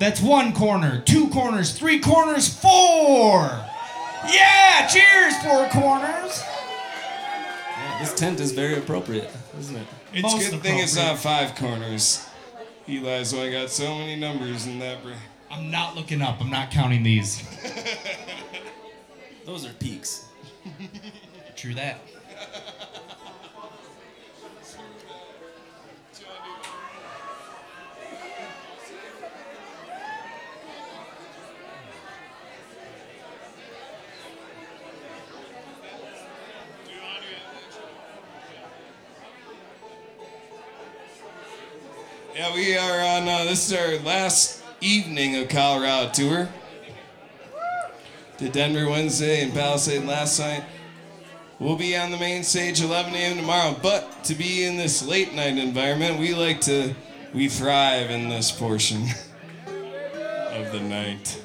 That's one corner, two corners, three corners, four. Yeah, cheers, four corners. Yeah, this tent is very appropriate, isn't it? It's Most a good thing it's appropriate. not five corners. Eli's only got so many numbers in that brain. I'm not looking up. I'm not counting these. Those are peaks. True that. Yeah, we are on, this is our last evening of Colorado tour. Did Denver Wednesday and Palisade last night. We'll be on the main stage 11 a.m. tomorrow, but to be in this late night environment, we thrive in this portion of the night.